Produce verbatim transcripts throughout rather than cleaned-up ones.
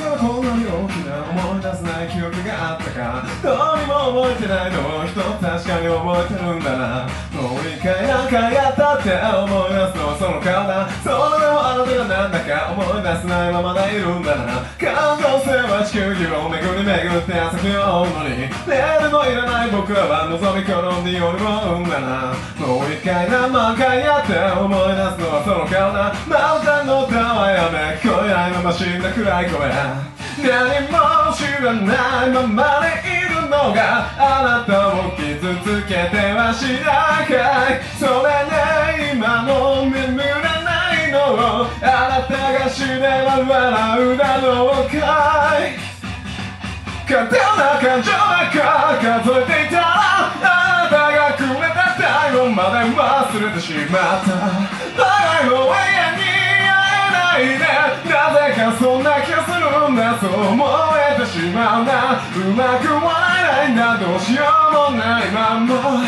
はこんなに大きな思い出せない記憶があったか。どうにも覚えてないのを一つ確かに覚えてるんだな。もう一回何回やったって思い出すのはその顔だ。その後あなたがなんだか思い出せないままでいるんだな。感情線は地球儀を巡り巡って朝日を追うのに、レールもいらない僕らは望み転んで夜を生んだな。もう一回何万回やって思い出すのはその顔だ。マウンテンの歌はやめ聞こえないまま死んだ暗い声。何も知らないままでいるのがあなたを傷つけてはしないかい。それね今も眠らないのをあなたが死ねば笑うだろうかい。簡単な感情ばか数えていたらあなたがくれた体温まで忘れてしまった。互いを永遠に会えないでなぜかそんな気がするんだ。そう思えてしまうな。うまく笑えないんだ。どうしようもないまんま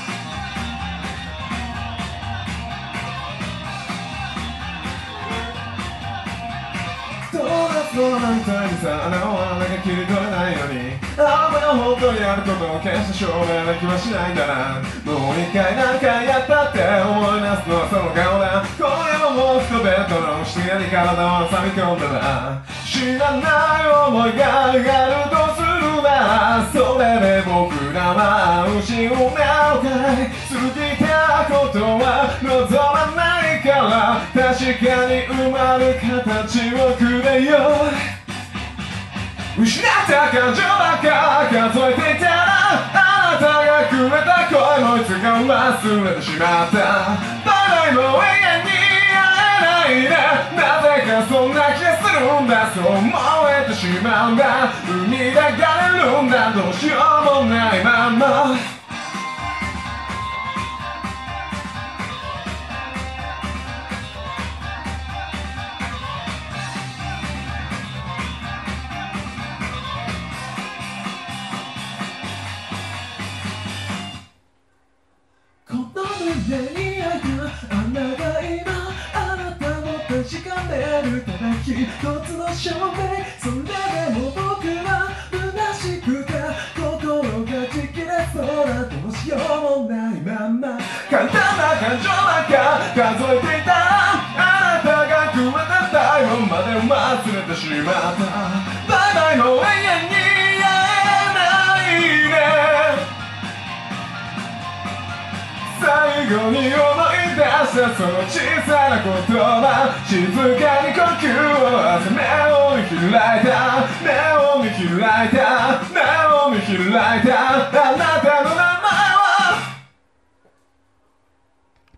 ドーナツの穴みたいにさ穴を穴が切り取れないのにあなたが本当にあることを決して証明な気はしないんだな。もう一回何回やったって思い出すのはその顔だ。今夜ももう一ベッドの下に体を挟み込んだな。知らない思いがあるとするならそれで僕らは失うのかい。過ぎたことは望まないから確かに生まれ形をくれよ。失った感情ばっか数えていたらあなたがくれた声もいつか忘れてしまった。バイバイも永遠に会えないでなぜかそんな気がするんだ。そう思えてしまうんだ。海でがれるんだ。どうしようもないままこの胸に開いた穴が今あなたを確かめるただ一つの証明。それでも僕は虚しくて心がちぎれそうな。どうしようもないまま簡単な感情ばっか数えていたらあなたがくれた体温まで忘れてしまった。バイバイも永遠に会えないで最後に思い出したその小さな言葉。静かに呼吸を合わせ目を見開いた目を見開いた目を見開いたあなたの